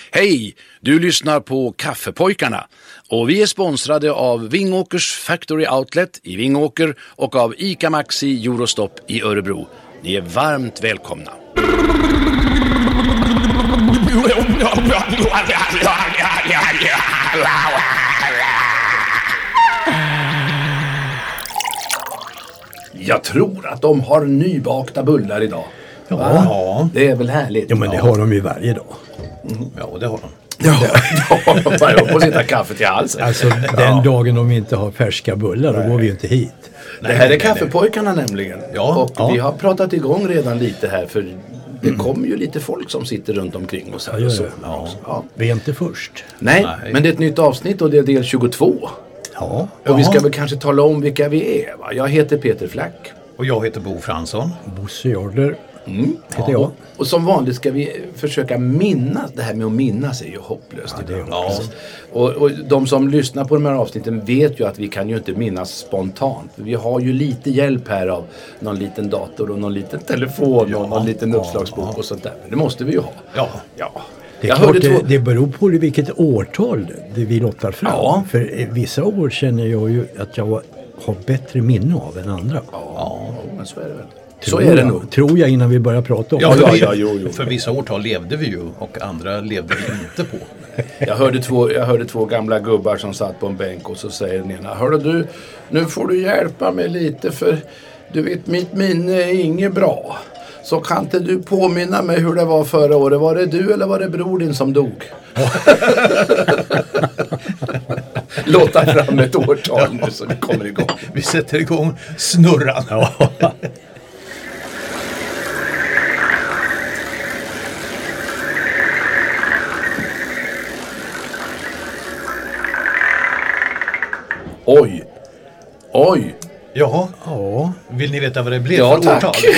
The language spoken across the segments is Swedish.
Hej, du lyssnar på Kaffepojkarna och vi är sponsrade av Vingåkers Factory Outlet i Vingåker och av ICA Maxi Eurostop i Örebro. Ni är varmt välkomna. Jag tror att de har nybakta bullar idag. Ja. Det är väl härligt. Ja, men det har de ju varje dag. Ja, det har de. Ja, och sitta kaffe till halsen. Alltså den dagen de inte har färska bullar, då går vi ju inte hit. Det här är Kaffepojkarna nämligen. Ja. Och vi har pratat igång redan lite här, för det kommer ju lite folk som sitter runt omkring oss här. Ja. Vi är inte först. Nej, men det är ett nytt avsnitt och det är del 22. Ja. Och vi ska väl kanske tala om vilka vi är, va? Jag heter Peter Flack. Och jag heter Bo Fransson. Bosse Jordler heter jag. Och som vanligt ska vi försöka minnas. Det här med att minnas är ju hopplöst. Och de som lyssnar på de här avsnitten vet ju att vi kan ju inte minnas spontant. Vi har ju lite hjälp här av någon liten dator och någon liten telefon och någon liten uppslagsbok och sånt där. Det måste vi ju ha. Ja. Det är klart, det beror på vilket årtal det vi lottar fram. Ja. För vissa år känner jag ju att jag har bättre minne av än andra. Ja, men så är det väl. Så är det nog. Tror jag innan vi börjar prata om det. För vissa årtal levde vi ju och andra levde vi inte på. Jag hörde två gamla gubbar som satt på en bänk och så säger den ena: hörde du, nu får du hjälpa mig lite, för du vet, mitt minne är inget bra. Så kan inte du påminna mig hur det var förra året? Var det du eller var det bror din som dog? Låta fram ett årtal nu så vi kommer igång. Vi sätter igång snurran. Ja. Oj. Jaha. Ja. Vill ni veta vad det blev Ja, för tack. årtal?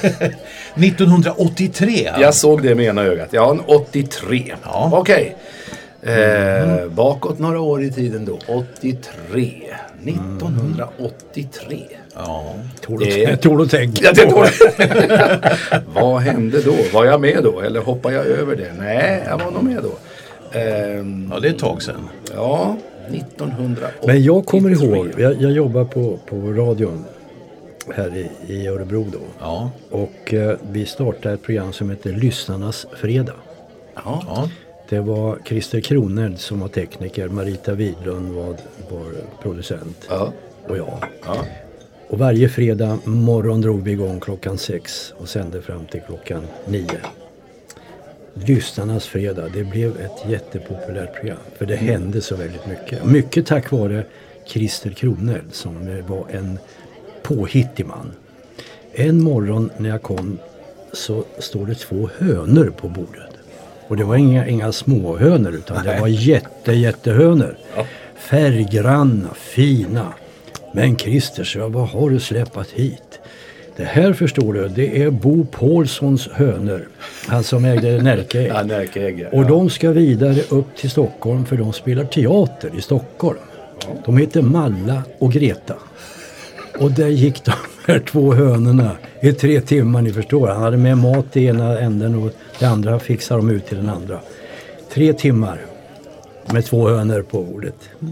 1983. Jag såg det med ena ögat. Ja, en 83. Ja. Okej. Bakåt några år i tiden då. 83. 1983. Ja. Tål att tänka. Ja, det tål. Vad hände då? Var jag med då? Eller hoppar jag över det? Nej, jag var nog med då. Ja, det är ett tag sedan. Ja, 1983. Men jag kommer ihåg, jag jobbar på radion här i Örebro då. Ja. Och vi startade ett program som heter Lyssnarnas fredag. Ja. Det var Christer Kroneld som var tekniker, Marita Widlund var producent och jag. Ja. Och varje fredag morgon drog vi igång 6:00 och sände fram till 9:00. Lyssnarnas fredag, det blev ett jättepopulärt program. För det hände så väldigt mycket. Mycket tack vare Christer Kroneld som var en påhittig man. En morgon när jag kom så står det 2 hönor på bordet. Och det var inga små hönor utan det var jättehönor. Ja. Färggranna, fina. Men Christer, så vad har du släppt hit? Det här förstår du, det är Bo Paulssons hönor. Han som ägde Närkeägg. Ja, Närkeägg, ja. Och de ska vidare upp till Stockholm för de spelar teater i Stockholm. De heter Malla och Greta. Och där gick de här 2 hönorna i 3 timmar, ni förstår. Han hade med mat i ena änden och det andra fixar de ut till den andra. 3 timmar med 2 hönor på bordet.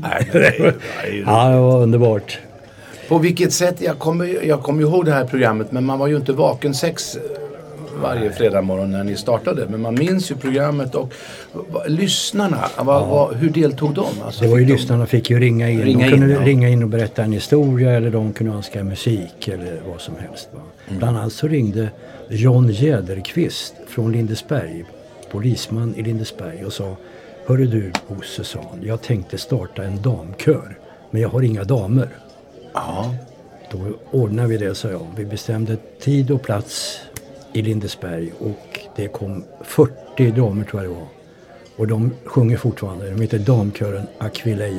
Ja, det var underbart. På vilket sätt, jag kommer ihåg det här programmet, men man var ju inte vaken 6 varje fredag morgon när ni startade. Men man minns ju programmet och lyssnarna, hur deltog de? Alltså, det var ju lyssnarna fick ju ringa in. De kunde ringa in och berätta en historia eller de kunde önska musik eller vad som helst. Va? Bland annat så ringde John Jäderqvist från Lindesberg, polisman i Lindesberg, och sa: hörru du Bosse, sa han, jag tänkte starta en damkör men jag har inga damer. Ja. Då ordnade vi det, sa jag. Vi bestämde tid och plats i Lindesberg och det kom 40 damer tror jag det var. Och de sjunger fortfarande. De heter damkören Aquileia.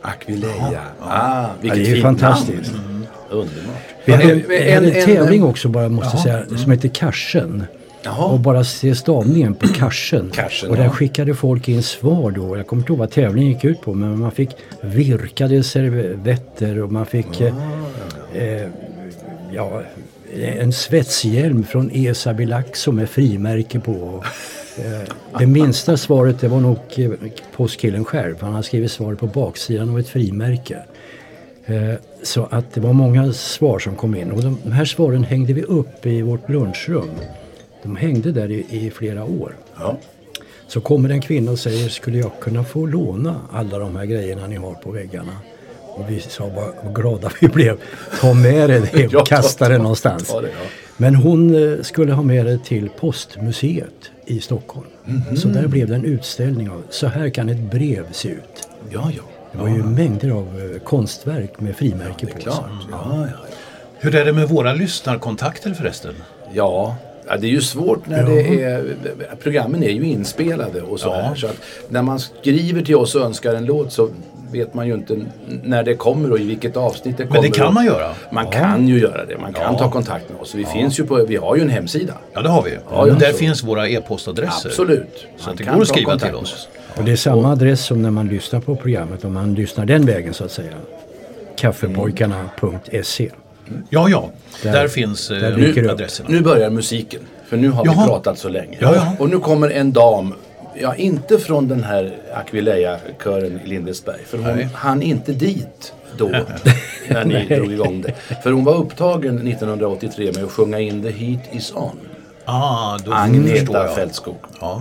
Vilket det är fantastiskt. Underbart. Vi hade en tävling också bara måste säga som heter Karsen. Och bara se stavningen på Karsen. Och där skickade folk in svar då. Jag kommer inte ihåg vad tävlingen gick ut på, men man fick virkade servetter och man fick en svetshjälm från Esa Bilac som är frimärke på. Det minsta svaret det var nog postkillen själv. Han har skrivit svaret på baksidan av ett frimärke. Så att det var många svar som kom in. Och de här svaren hängde vi upp i vårt lunchrum. De hängde där i flera år. Ja. Så kommer en kvinna och säger, skulle jag kunna få låna alla de här grejerna ni har på väggarna? Och vi sa vad glada vi blev. Ta med det och kasta det någonstans. Ja. Men hon skulle ha med det till Postmuseet i Stockholm. Så där blev det en utställning av, så här kan ett brev se ut. Ja. Det var ju mängder av konstverk med frimärke på. Klart. Ja. Hur är det med våra lyssnarkontakter förresten? Ja, det är ju svårt när det är... Programmen är ju inspelade och så här. Så att när man skriver till oss och önskar en låt så vet man ju inte när det kommer och i vilket avsnitt det kommer. Men det kan man göra. Man kan ju göra det. Man kan ta kontakt med oss. Vi har ju en hemsida. Ja, det har vi. Ja, där finns våra e-postadresser. Absolut. Så att det går att skriva till oss. Och det är samma adress som när man lyssnar på programmet. Om man lyssnar den vägen så att säga. Kaffepojkarna.se. Ja. Där finns adresserna. Nu börjar musiken. För nu har vi pratat så länge. Ja. Och nu kommer en dam. Ja, inte från den här Aquileia-kören i Lindesberg. För hon hann inte dit då när ni drog igång det. För hon var upptagen 1983 med att sjunga in The Heat Is On. Då Agneta Fältskog. Ja.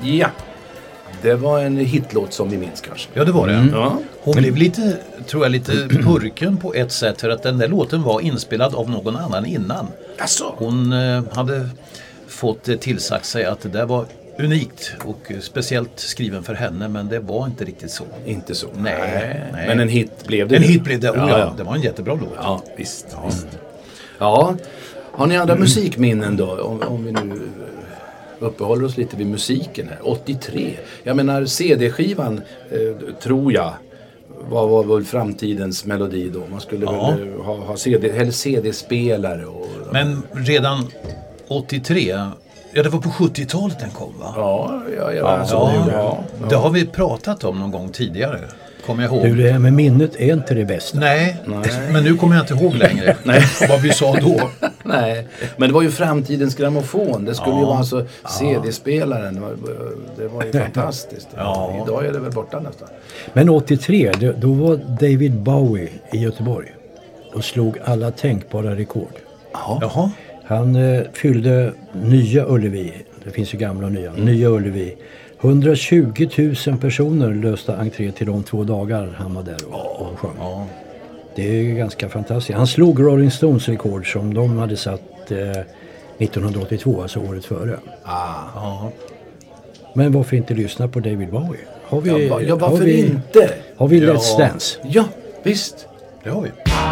Ja, det var en hitlåt som vi minns kanske. Ja, det var det. Ja. Hon blev lite, tror jag, lite purken på ett sätt för att den där låten var inspelad av någon annan innan. Alltså. Hon hade fått tillsagt sig att det där var unikt och speciellt skriven för henne, men det var inte riktigt så. Inte så. Nej. Men en hit blev det. En hit blev det, Ja. det var en jättebra låt. Ja, visst. Ja, har ni andra musikminnen då? Om vi nu uppehåller oss lite vid musiken här. 83. Jag menar CD-skivan tror jag var väl framtidens melodi då. Man skulle väl ha CD-spelare. Men redan 83, ja det var på 70-talet den kom va? Ja. Det har vi pratat om någon gång tidigare. Kommer jag ihåg. Du, det här med minnet är inte det bästa. Nej, men nu kommer jag inte ihåg längre vad vi sa då. Nej, men det var ju framtidens grammofon. Det skulle ju vara alltså CD-spelaren. Det var ju fantastiskt. Ja. Idag är det väl borta nästan. Men 83, då var David Bowie i Göteborg och slog alla tänkbara rekord. Jaha. Han fyllde Nya Ullevi, det finns ju gamla och nya, Nya Ullevi. 120 000 personer löste entré till de 2 dagar han var där och sjöng. Ja. Det är ganska fantastiskt. Han slog Rolling Stones rekord som de hade satt 1982, alltså året före. Ja. Men varför inte lyssna på David Bowie? Har vi, Varför inte? Har vi Let's Dance? Ja, visst. Det har vi.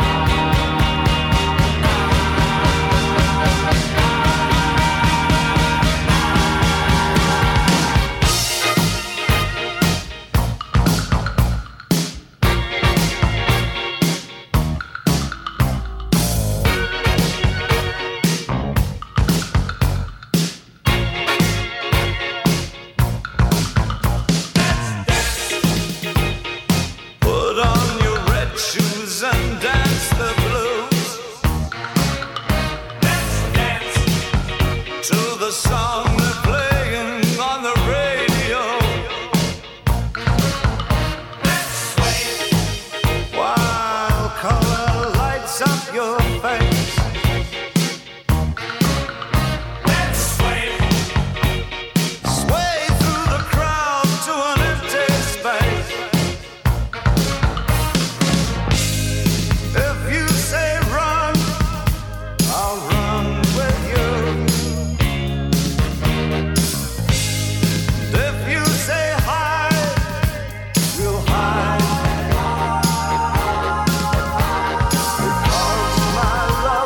Put on your red shoes and dance the blues. Let's dance to the song they're playing on the radio. Let's sway while color lights up your face. Let's sway through the crowd to an empty space. If you say run, I'll run with you. If you say hide, we'll hide. Because my love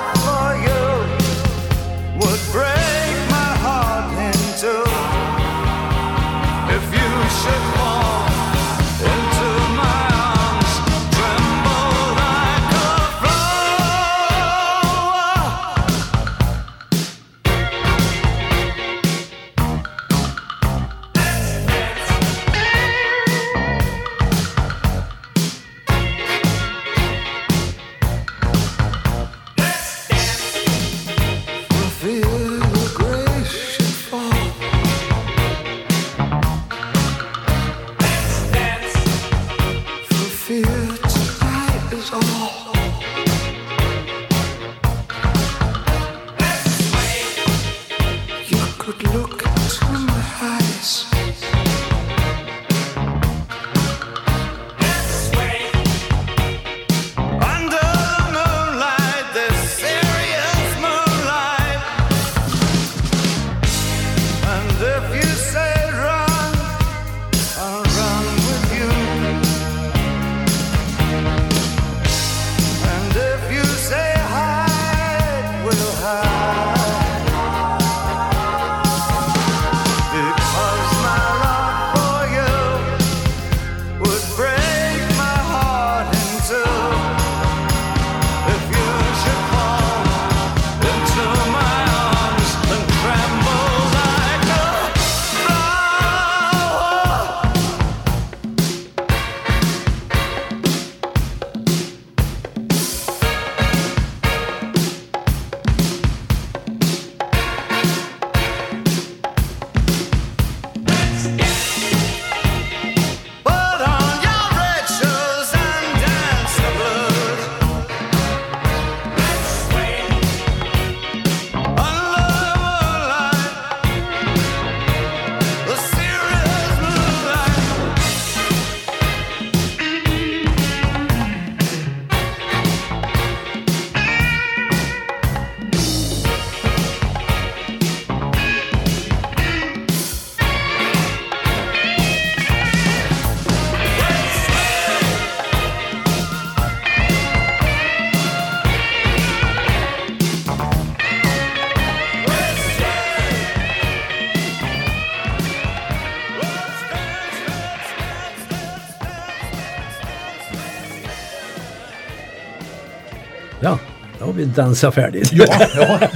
Ja, då har vi dansat färdigt. Ja.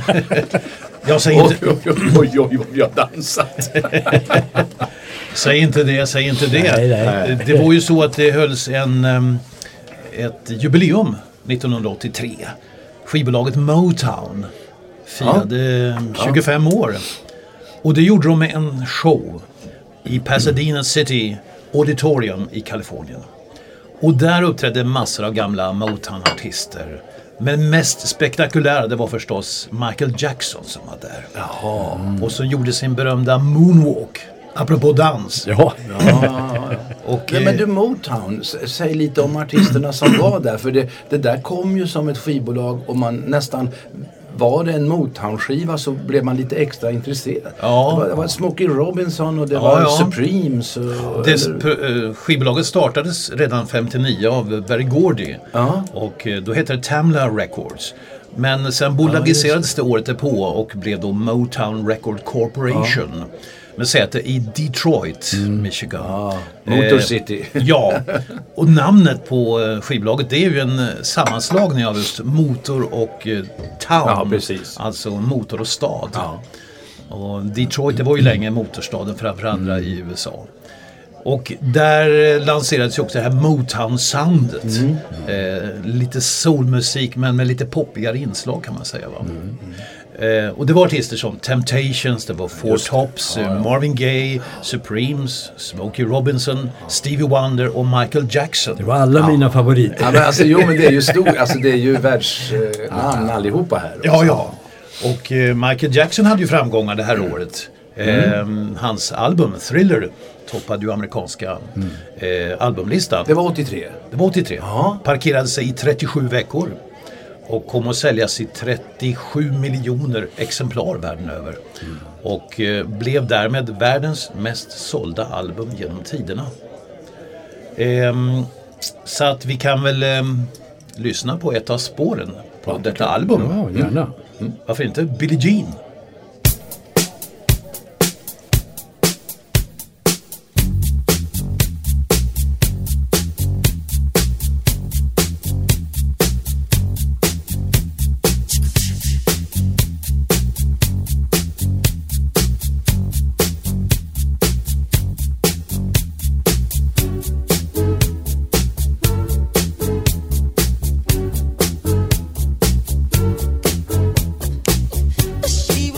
Jag säger inte... Oj, vi har dansat. Säg inte det. Nej. Det var ju så att det hölls ett jubileum 1983. Skivbolaget Motown firade 25 år. Och det gjorde de med en show i Pasadena City Auditorium i Kalifornien. Och där uppträdde massor av gamla Motown-artister. Men mest spektakulära det var förstås Michael Jackson som var där. Och så gjorde sin berömda moonwalk. Apropå dans. Ja. Och, Men du, Motown, säg lite om artisterna som var där. För det där kom ju som ett skivbolag och man nästan... Var det en Motown-skiva så blev man lite extra intresserad. Ja. Det var Smokey Robinson och det var Supremes. Skivbolaget startades redan 59 av Berry Gordy. Och då hette det Tamla Records. Men sen bolagiserades det året på och blev då Motown Record Corporation. Med säte i Detroit, Michigan. Motor City. Ja, och namnet på skivbolaget det är ju en sammanslagning av just motor och town. Ja, precis. Alltså motor och stad. Ja. Och Detroit det var ju länge motorstaden framför andra i USA. Och där lanserades ju också det här Motown-soundet. Lite soulmusik men med lite poppigare inslag kan man säga va? Och det var artister som Temptations, det var Four Tops, Marvin Gaye, Supremes, Smokey Robinson, Stevie Wonder och Michael Jackson. Det var alla mina favoriter. Ja, men alltså, men det är ju det är ju världsnamn allihopa här. Ja. Och Michael Jackson hade ju framgångar det här året. Hans album Thriller toppade ju amerikanska albumlistan. Det var 83. Det var 83. Parkerade sig i 37 veckor. Och kom att säljas i 37 miljoner exemplar världen över. Och blev därmed världens mest sålda album genom tiderna. Så att vi kan väl lyssna på ett av spåren på detta album. Ja, gärna. Varför inte? Billie Jean. She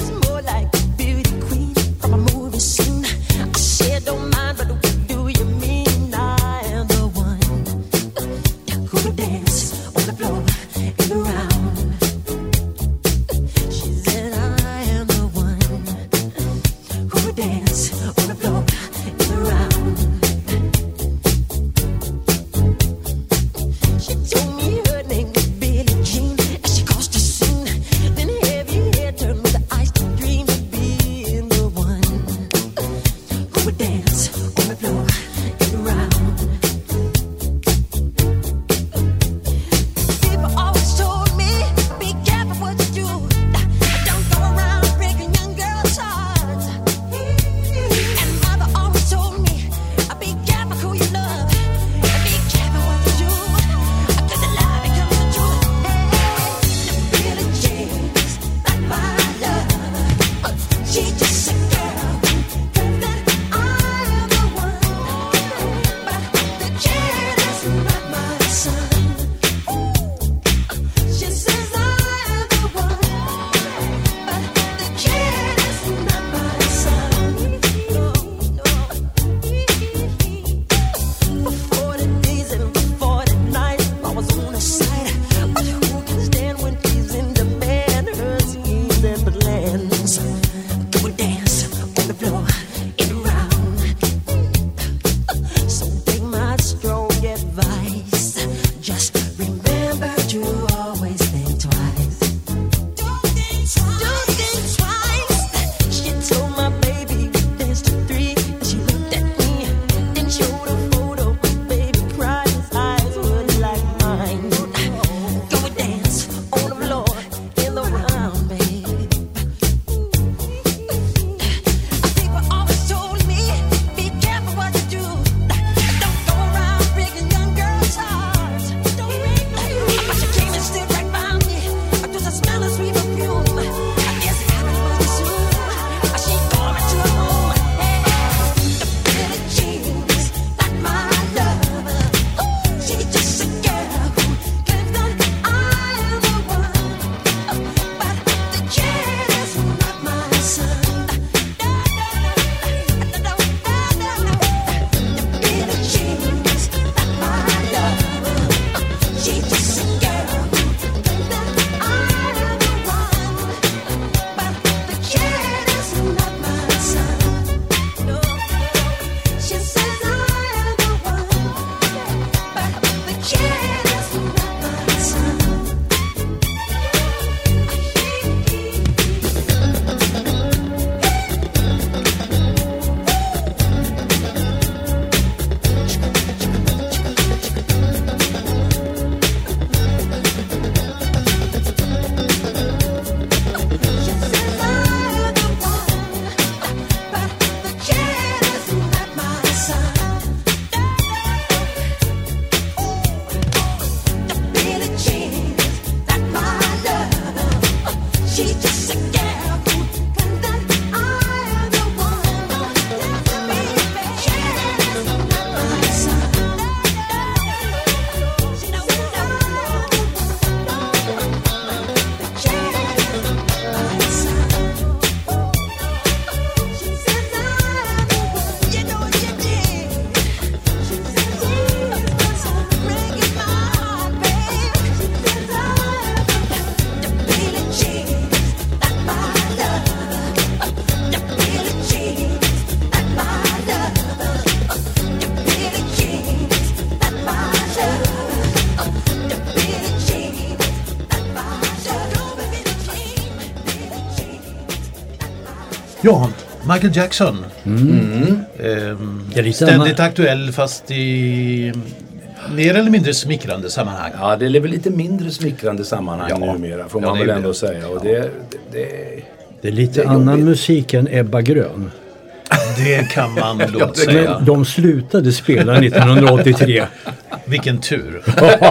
Ja, Michael Jackson. Det är lite Ständigt aktuell fast i mer eller mindre smickrande sammanhang. Ja, det är väl lite mindre smickrande sammanhang numera, får man det är väl ändå det. säga. Och Det är lite annan musik än Ebba Grön. Det kan man lugnt säga. Men de slutade spela 1983. Vilken tur.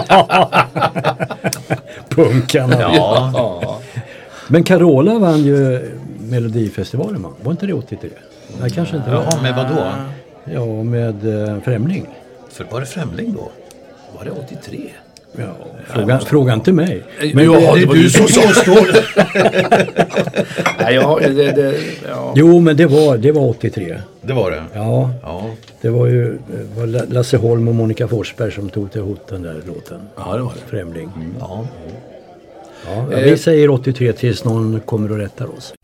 Punkarna. Ja. Men Carola vann ju Melodifestivalen, var inte det 83? Nej, kanske inte. Jaha, med vad då? Ja, med Främling. För var det Främling då? Var det 83? Ja, fråga inte mig. Men det är du som påstår. Nej, ja. Jo, men det var 83. Det var det? Ja, Ja. det var ju Lasse Holm och Monica Forsberg som tog till hot den där låten. Ja, det var det. Främling. Ja. Ja, vi säger 83 tills någon kommer och rättar oss.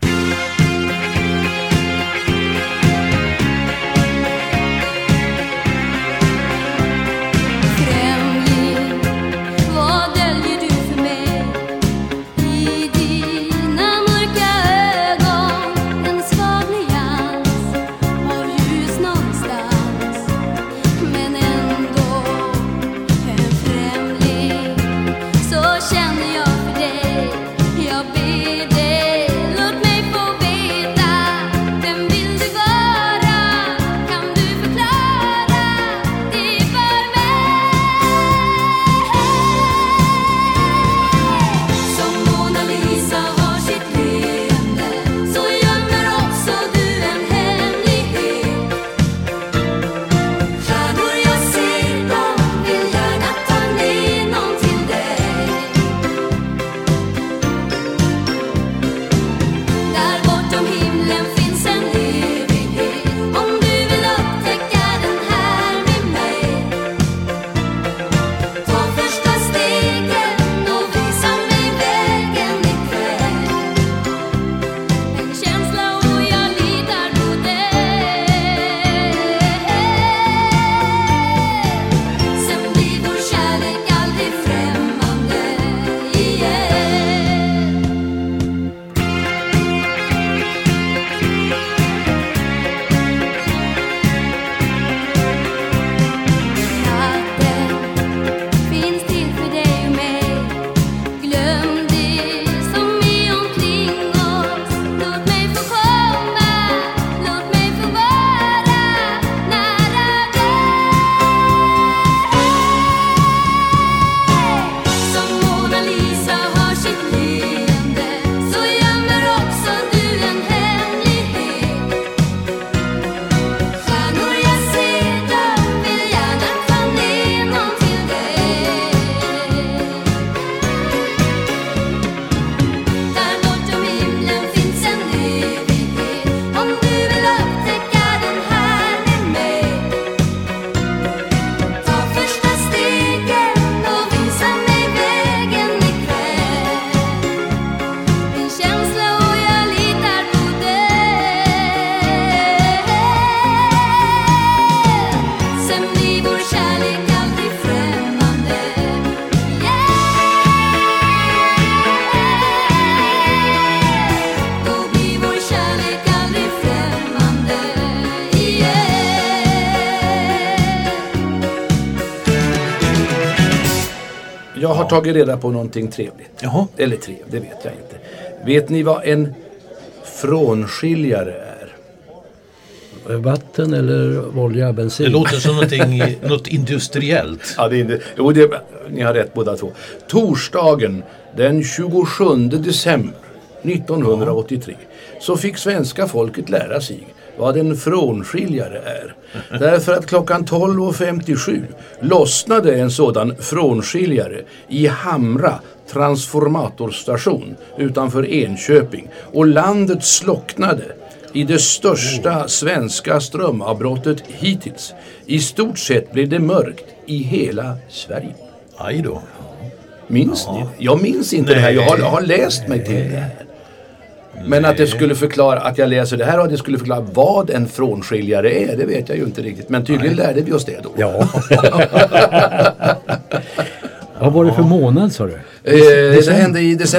Jag har tagit reda på någonting trevligt. Jaha. Eller trevligt, det vet jag inte. Vet ni vad en frånskiljare är? Vatten eller olja, bensin? Det låter som något industriellt. Ja, ni har rätt båda två. Torsdagen den 27 december 1983 så fick svenska folket lära sig vad en frånskiljare är. Därför att klockan 12.57 lossnade en sådan frånskiljare i Hamra transformatorstation utanför Enköping och landet slocknade i det största svenska strömavbrottet hittills. I stort sett blev det mörkt i hela Sverige. Aj då. Minns ni? Jag minns inte det här. Jag har läst mig till det här. Men att det skulle förklara, att jag läser det här och att det skulle förklara vad en frånskiljare är, det vet jag ju inte riktigt. Men tydligen lärde vi oss det då. Ja. Vad var det för månad, sa du? Det hände i december.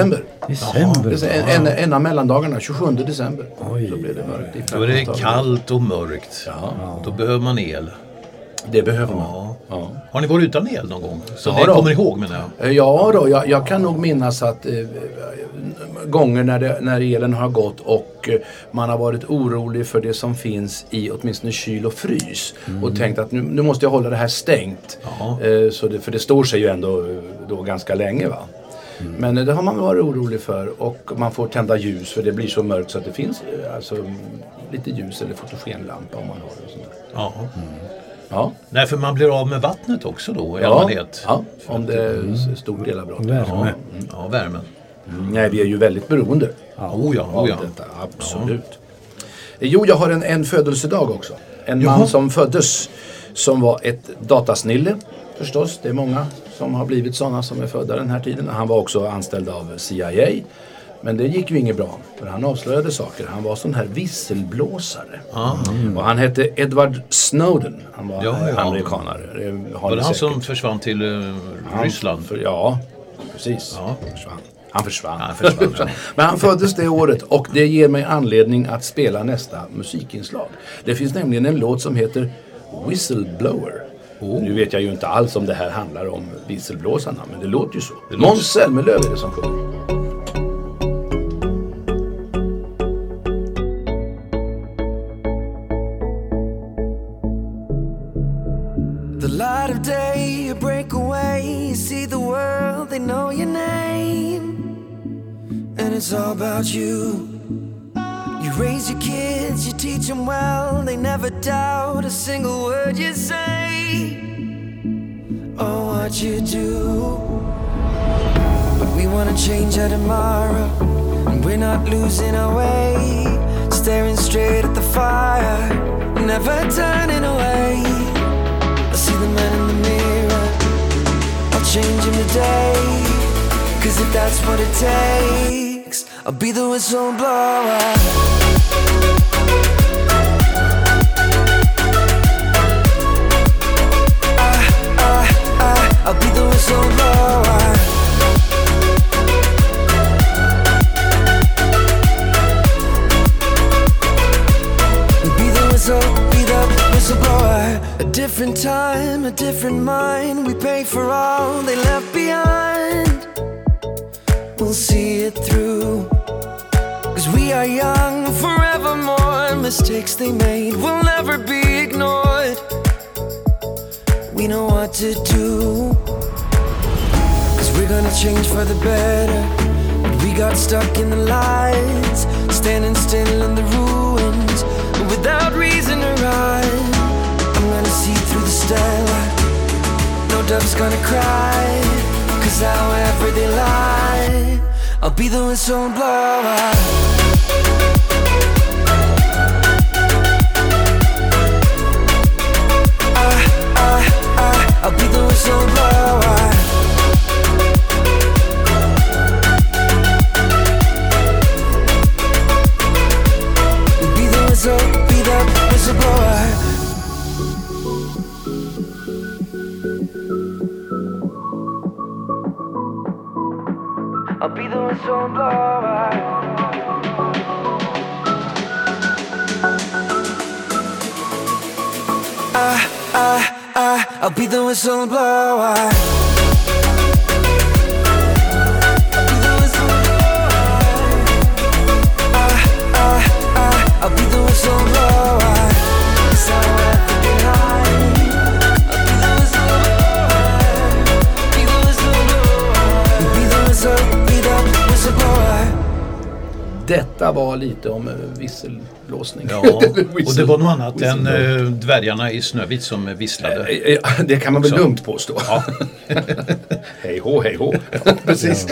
December. En av mellandagarna, 27 december. Oj. Så blev det mörkt. Då är det kallt och mörkt. Ja. Då behöver man el. Det behöver man. Ja. Har ni varit utan el någon gång? Så Ja ni då. kommer ihåg, menar jag. Ja då, jag kan nog minnas att gånger när elen har gått och man har varit orolig för det som finns i åtminstone kyl och frys och tänkt att nu måste jag hålla det här stängt. För det står sig ju ändå då ganska länge, va. Men det har man varit orolig för, och man får tända ljus för det blir så mörkt så att det finns alltså lite ljus eller fotogenlampa om man har det och sånt där. Ja. Ja. Nej, för man blir av med vattnet också då i allmänhet. Ja, om det är stort elavbrott. Värme. Ja, värmen. Nej, vi är ju väldigt beroende Oh ja. av detta, absolut. Jo, jag har en födelsedag också. En man som föddes som var ett datasnille, förstås. Det är många som har blivit sådana som är födda den här tiden. Han var också anställd av CIA. Men det gick ju inget bra, för han avslöjade saker. Han var sån här visselblåsare. Och han hette Edward Snowden. Han var amerikanare. Var det han som försvann till Ryssland? Ja, precis. Ja. Han försvann. Men han föddes det året, och det ger mig anledning att spela nästa musikinslag. Det finns nämligen en låt som heter Whistleblower. Nu vet jag ju inte alls om det här handlar om visselblåsarna, men det låter ju så. Måns Zelmerlöw är det som sjunger. The light of day, you break away, you see the world, they know your name. And it's all about you. You raise your kids, you teach them well, they never doubt a single word you say. Oh, what you do. But we wanna change our tomorrow, and we're not losing our way. Staring straight at the fire, never turning away. I see the man in the mirror, I'll change him today. 'Cause if that's what it takes, I'll be the whistleblower. I'll be the whistleblower. Be the whistleblower. A different time, a different mind. We pay for all they left behind. We'll see it through, 'cause we are young forevermore. Mistakes they made will never be ignored. We know what to do, 'cause we're gonna change for the better. But we got stuck in the lights, standing still in the ruins, without reason to ride. I'm gonna see through the starlight. No dove's gonna cry, 'cause however they lie, I'll be the whistleblower. I'll be the whistleblower. Be the whistleblower. I'll be the whistleblower. I'll be the whistleblower. I'll be the whistleblower. 'Cause I left it behind. I'll be the whistleblower. Be the whistleblower. Be the whistleblower. Detta var lite om visselblåsning. Ja, och det var något annat än dvärgarna i Snövit som visslade. Det kan man väl Så. lugnt påstå. Ja. Hej hå, hej hå. Precis.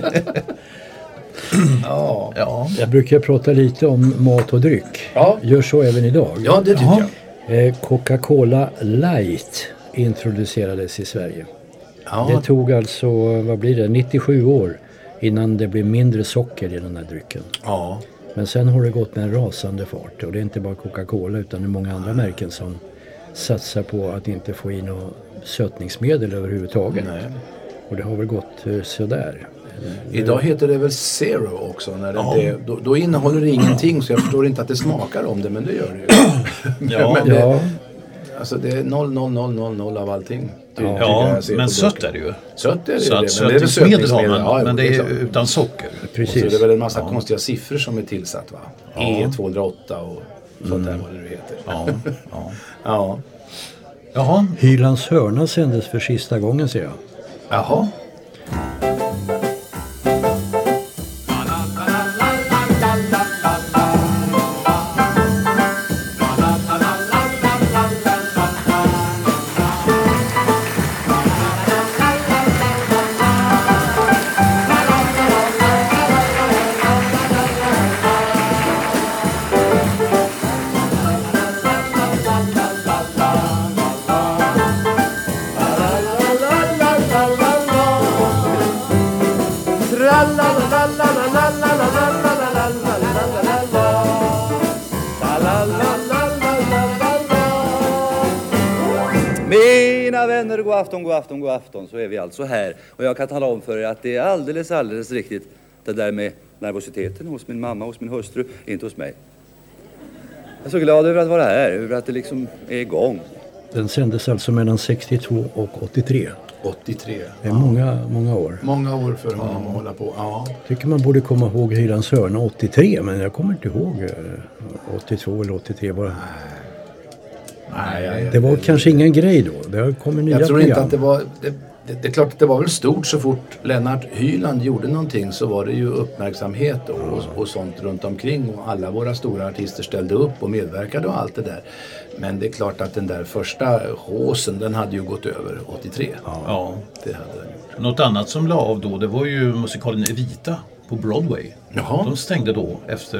Ja. Jag brukar prata lite om mat och dryck. Ja. Gör så även idag. Ja, det tycker jag. Coca-Cola Light introducerades i Sverige. Ja. Det tog alltså, 97 år innan det blev mindre socker i den här drycken. Ja. Men sen har det gått med en rasande fart. Och det är inte bara Coca-Cola utan det är många andra märken som satsar på att inte få in något sötningsmedel överhuvudtaget. Nej. Och det har väl gått sådär. Idag heter det väl Zero också. När det inte, då innehåller det ingenting, så jag förstår inte att det smakar om det, men det gör det ju. Men det, alltså det är 0 av allting. Ja, men sött är det ju. Sött är det. Så att sötningsmedel har man, men det är utan socker. Precis. Och så är det väl en massa konstiga siffror som är tillsatt, va? E208 och sånt där, vad det nu heter. Ja. Jaha. Hylands hörna sändes för sista gången, ser jag. Jaha. Mina vänner, god afton, så är vi alltså här. Och jag kan tala om för er att det är alldeles riktigt det där med nervositeten hos min mamma, hos min hustru, inte hos mig. Jag är så glad över att vara här, över att det liksom är igång. Den sändes alltså mellan 62 och 83. 83. Det är många år. Många år för honom att hålla på. Ja. Tycker man borde komma ihåg Hylands hörna 83, men jag kommer inte ihåg 82 eller 83 bara. Nej, det var kanske ingen grej då. Det har kommit nya jag tror program. Inte att det var... Det är klart att det var väl stort så fort Lennart Hyland gjorde någonting, så var det ju uppmärksamhet och sånt runt omkring, och alla våra stora artister ställde upp och medverkade och allt det där. Men det är klart att den där första håsen, den hade ju gått över 83. Ja. Det hade den gjort. Något annat som la av då, det var ju musikalen Evita på Broadway. Jaha. De stängde då efter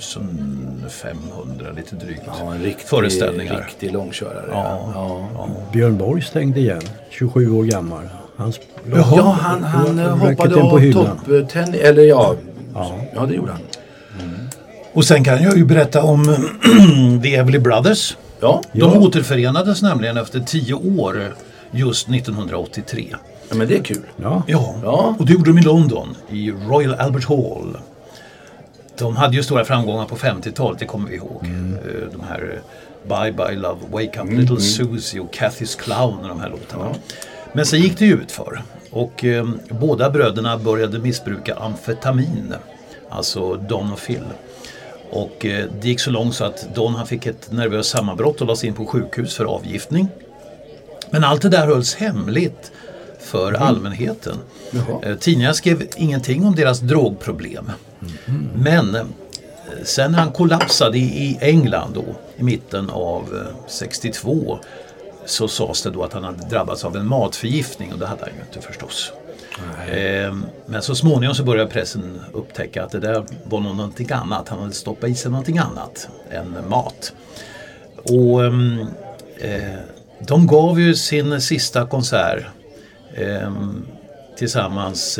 1500 lite drygt en föreställningar. Riktig långkörare. Ja. Björn Borg stängde igen, 27 år gammal. Han hoppade av topptennis, eller ja, det gjorde han. Och sen kan jag ju berätta om The Everly Brothers. Ja. De återförenades nämligen efter 10 år just 1983. Ja, men det är kul. Ja. Och det gjorde de i London, i Royal Albert Hall. De hade ju stora framgångar på 50-talet, det kommer vi ihåg. De här Bye Bye Love, Wake Up Little Susie och Cathy's Clown och de här låtarna. Men så gick det ju ut för. Och båda bröderna började missbruka amfetamin, alltså Don och Phil. Och det gick så långt så att Don, han fick ett nervöst sammanbrott och lades in på sjukhus för avgiftning. Men allt det där hölls hemligt för allmänheten. Tidningar skrev ingenting om deras drogproblem. Men sen han kollapsade i England då, i mitten av 62, så sades det då att han hade drabbats av en matförgiftning, och det hade han ju inte förstås. Men så småningom så började pressen upptäcka att det där var någonting annat. Han hade stoppat i sig någonting annat än mat. Och de gav ju sin sista konsert tillsammans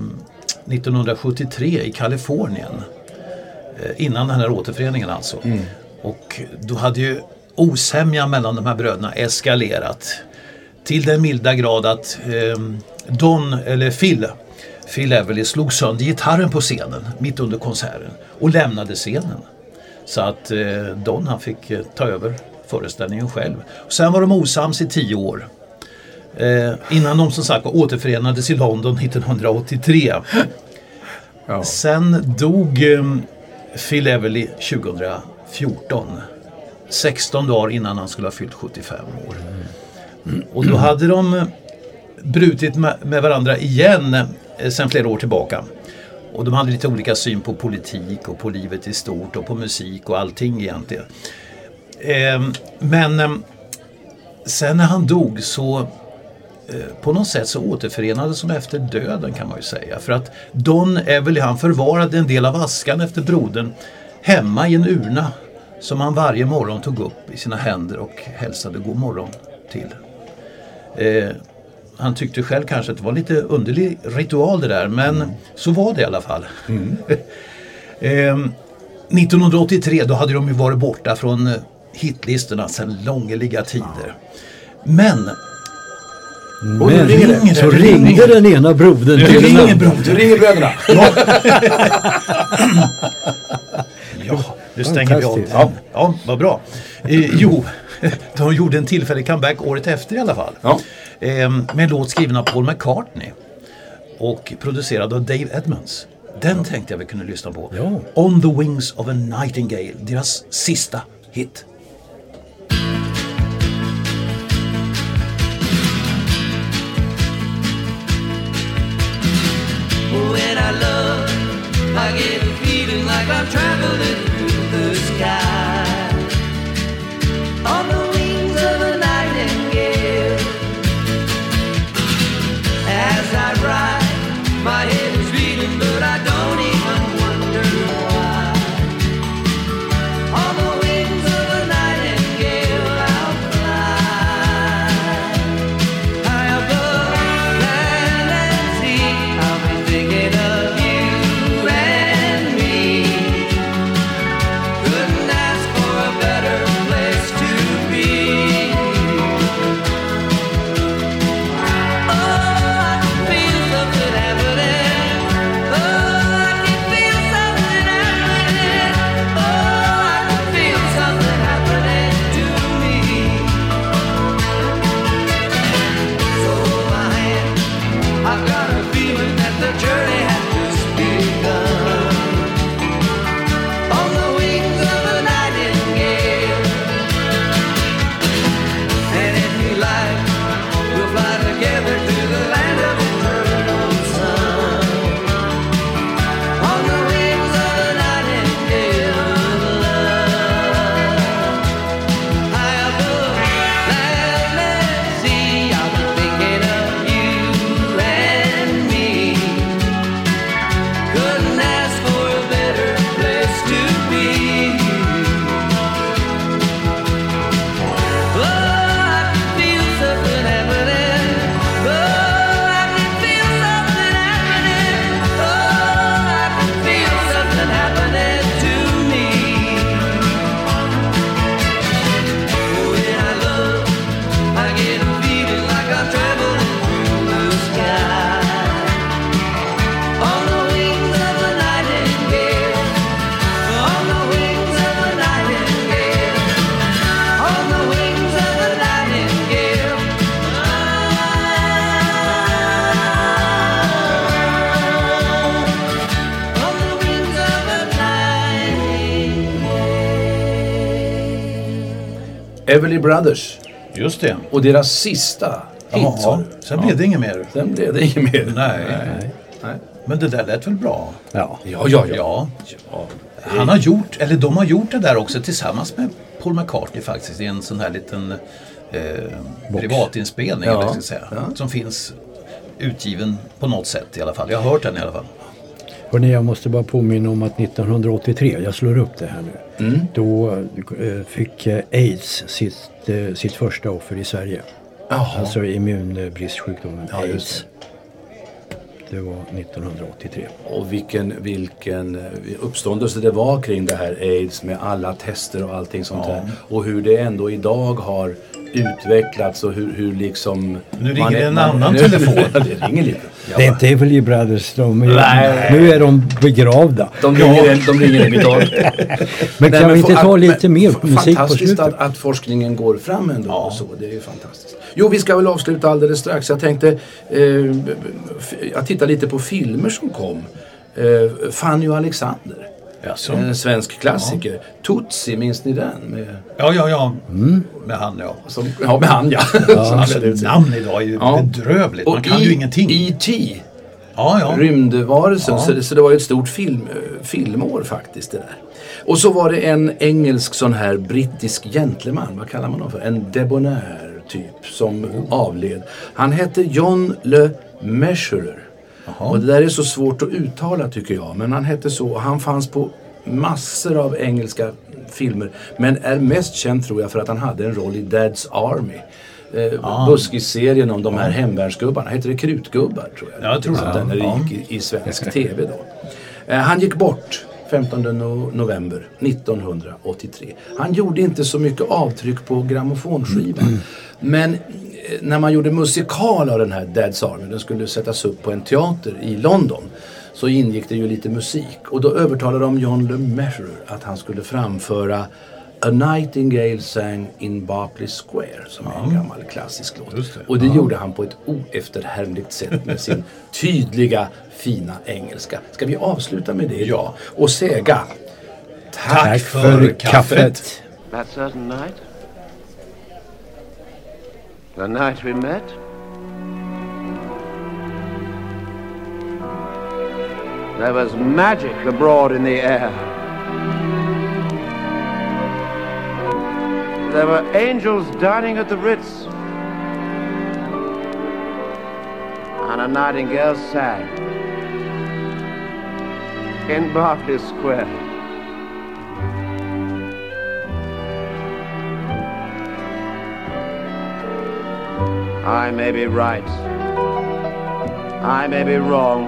1973 i Kalifornien, innan den här återföreningen alltså. Och då hade ju osämjan mellan de här bröderna eskalerat till den milda grad att Phil Everly slog sönder gitarren på scenen mitt under konserten och lämnade scenen. Så att Don, han fick ta över föreställningen själv. Och sen var de osams i 10 år. Innan de som sagt återförenades i London 1983. Sen dog Phil Everly 2014. 16 dagar innan han skulle ha fyllt 75 år. Och då hade de brutit med varandra igen sen flera år tillbaka. Och de hade lite olika syn på politik och på livet i stort och på musik och allting egentligen. Men sen när han dog så på något sätt så återförenades de efter döden, kan man ju säga. För att Don Everly, han förvarade en del av askan efter brodern hemma i en urna som han varje morgon tog upp i sina händer och hälsade god morgon till. Han tyckte själv kanske att det var lite underlig ritual det där, men så var det i alla fall. 1983 då hade de ju varit borta från hitlistorna sedan långliga tider. Men Men så ringde den ena brodern till den andra. Du ringer bröderna. Ja, nu stänger vi av. Ja, vad bra. Jo, de gjorde en tillfällig comeback året efter i alla fall. Ja. Med en låt skriven av Paul McCartney och producerad av Dave Edmunds. Den tänkte jag vi kunde lyssna på. Ja. On the Wings of a Nightingale, deras sista hit. When I love, I get a feeling like I'm traveling through the sky on the wings of a nightingale. As I ride, my head is beating, but I don't even wonder why. On the wings of a nightingale, I'll fly high above land and sea. I'll be thinking of you and me. Couldn't ask for a better place to be. Oh, I can feel something happening. Oh, I can feel something happening. Oh, I can feel something happening to me. So hold my hand. I've got a feeling that the journey has just begun. On the wings of a nightingale. And if you like, we'll fly together to the land of eternal sun. On the wings of a nightingale of love. High above land and sea, I'll be thinking of you and me. Couldn't ask for a better place to be. Oh, I can feel something happening. Oh, I can feel something happening. Oh, I can feel something happening to me. When I love, I get a feeling like I'm traveling through the sky. On the wings of a nightingale. On the wings of a nightingale. On the wings of a nightingale. On the wings of a nightingale. Everly Brothers. Just det. Och deras sista hit. sa Ja, du. sen blev det inget mer. Sen blev det inget mer. Nej. Men det där lät väl bra? Ja. Ja. Han har gjort, eller de har gjort det där också tillsammans med Paul McCartney faktiskt i en sån här liten privatinspelning eller ska jag säga, som finns utgiven på något sätt i alla fall. Jag har hört den i alla fall. Hörrni, jag måste bara påminna om att 1983, jag slår upp det här nu, då fick AIDS sitt första offer i Sverige. Alltså immunbristsjukdomen AIDS. Det var 1983. Och vilken uppståndelse det var kring det här AIDS med alla tester och allting sånt här. Och hur det ändå idag har utvecklats och hur liksom... Nu ringer det en annan telefon. Det ringer lite. Det är inte Everly Brothers, nu är de begravda. De ringer in idag. Men kan vi inte ta lite mer musik på fantastiskt slutet? att forskningen går fram ändå och så. Det är ju fantastiskt. Jo, vi ska väl avsluta alldeles strax. Jag tänkte jag tittar lite på filmer som kom. Fanny och Alexander. Jaså? En svensk klassiker. Tootsie, minns ni den? Ja. Med han, ja. Med han, ja. Alltså, namn idag är ju bedrövligt. Man kan ju ingenting. E.T. Ja. Rymdvarelsen. Så det var ju ett stort filmår faktiskt det där. Och så var det en engelsk sån här brittisk gentleman. Vad kallar man honom för? En debonair typ som avled. Han hette John Le Measurer. Och det där är så svårt att uttala tycker jag. Men han hette så. Han fanns på massor av engelska filmer. Men är mest känd tror jag för att han hade en roll i Dad's Army. Buskis-serien om de här hemvärnsgubbarna. Heter det Krutgubbar tror jag? Ja, jag tror det. Den gick i svensk tv då. Han gick bort 15 november 1983. Han gjorde inte så mycket avtryck på grammofonskivan. Men när man gjorde musikal av den här Dad's Army, den skulle sättas upp på en teater i London, så ingick det ju lite musik. Och då övertalade de John LeMessurier att han skulle framföra A Nightingale Sang in Berkeley Square, som är en gammal klassisk låt. Och det gjorde han på ett oefterhärmligt sätt med sin tydliga, fina engelska. Ska vi avsluta med det? Ja. Och säga tack för kaffet. That certain night? The night we met? There was magic abroad in the air. There were angels dining at the Ritz, and a nightingale sang in Berkeley Square. I may be right, I may be wrong,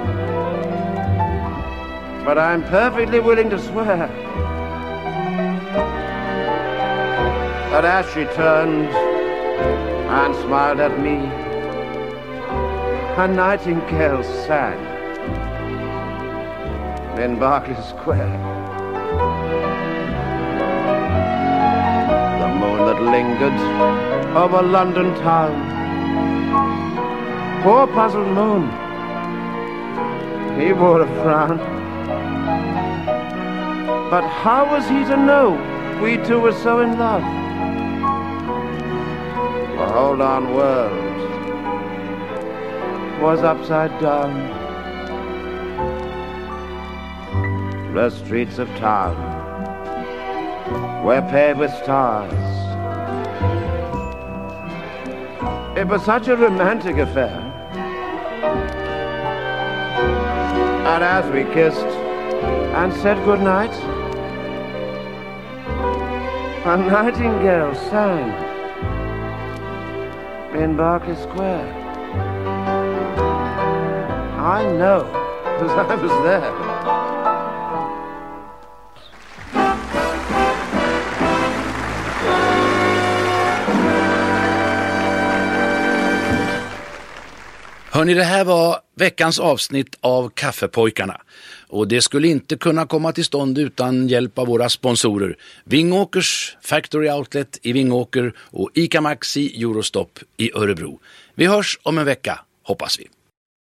but I'm perfectly willing to swear that as she turned and smiled at me, a nightingale sang in Berkeley Square. The moon that lingered over London town, poor puzzled moon, he wore a frown. But how was he to know we two were so in love? The whole darn world was upside down. The streets of town were paved with stars. It was such a romantic affair. And as we kissed and said goodnight, a nightingale sang in Berkeley Square. I know, because I was there. Hörrni, det här var veckans avsnitt av Kaffepojkarna. Och det skulle inte kunna komma till stånd utan hjälp av våra sponsorer. Vingåkers Factory Outlet i Vingåker och ICA Maxi Eurostop i Örebro. Vi hörs om en vecka, hoppas vi.